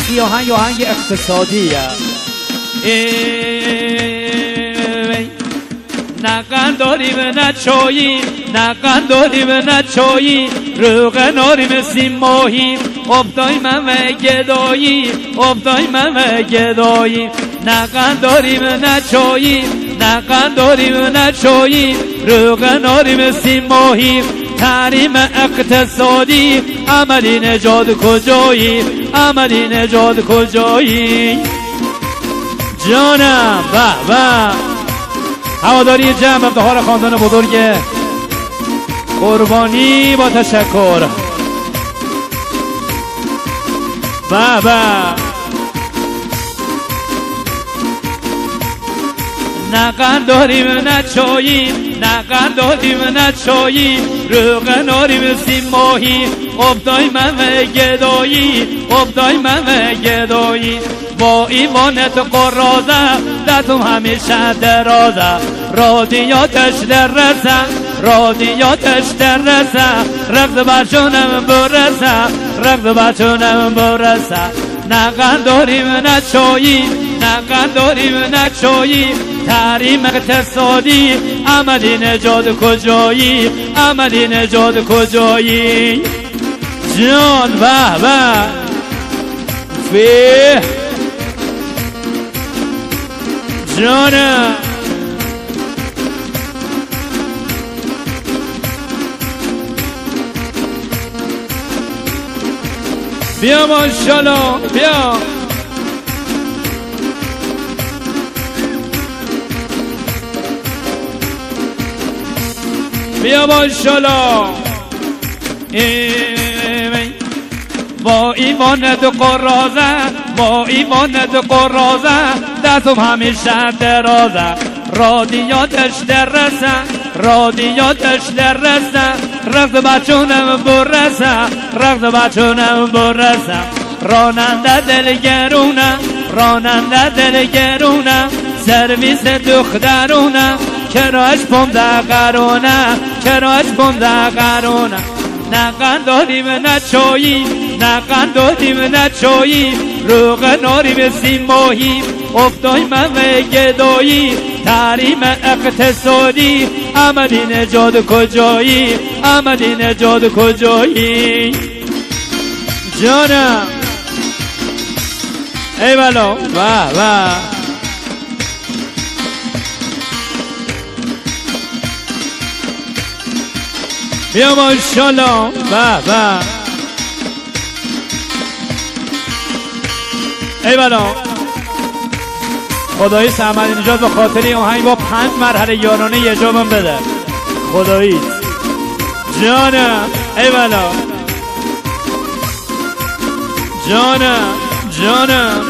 آهنگ اقتصادیه. نه قند داریم نه چایی، نه قند داریم نه چایی، روغن داریم سیم ماهی، افتای من و گدایی، افتای من و گدایی. نه قند داریم نه چایی، نه قند داریم نه چایی، روغن داریم سیم ماهی. تحریم اقتصادی، عملی نجات کجایی، عملی نجات کجایی. جانم به هواداری جمع افتخار خاندان بزرگ قربانی با تشکر. نه قند داریم نه چایی، نه قند داریم نه چایی، روغن داریم سیم ماهی، افتای من و گدایی، افتای من و گدایی. با ایوانت قرازه دستم همیشه درازه، رادیاتش دررسه، رادیاتش دررسه، رقص بچونم برسه، رقص بچونم برسه. نه قند داریم نه چایی، نه قند داریم نه چایی، تحریم اقتصادی، عملی نجات کجایی، عملی نجات کجایی. جان فی جانم بیا ماشاءالله بیا. بیا ماشاءالله. با ایوانت قرازه، با ایوانت قرازه، دستم همیشه درازه، رادیاتش دررسه، رادیاتش دررسه، رقص بچونم برسه، رقص بچونم برسه. راننده دلگرونه، راننده دلگرونه، سرویس دخترونه، کرایش 15 قرونه، کرایش 15 قرونه. نه قند داریم نه چایی، نه قند داریم نه چایی، روغن داریم سیم ماهی، افتای من و گدایی. تحریم اقتصادی، عملی نجات کجایی، عملی نجات کجایی. جانم ای بلا بیا ماشاءالله ای بلا. خدایی عملی نجات به خاطر این آهنگ با 5 مرحله یارانه یه جامم بده خدایی. جانم ای بلا جانم جانم.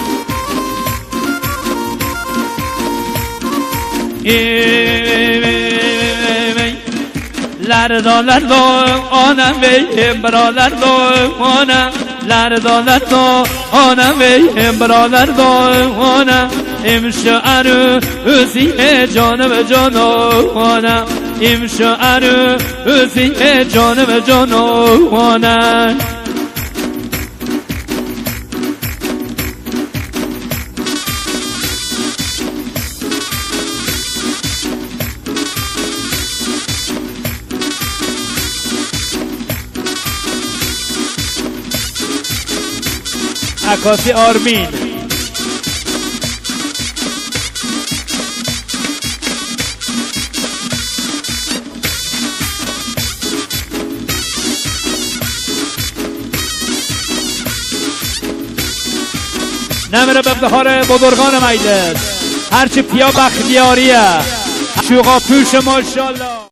لردا لردا آنم بیم برادر آنم، لردا لردا آنم بیم برادر آنم. امشعر اوزی جانم جانانم، امشعر اوزی جانم جانانم. عکاسی آرمین. نمیره به افتخار بزرگان مجلس، هرچی پیا بختیاریه، شوقا پوش ماشاءالله.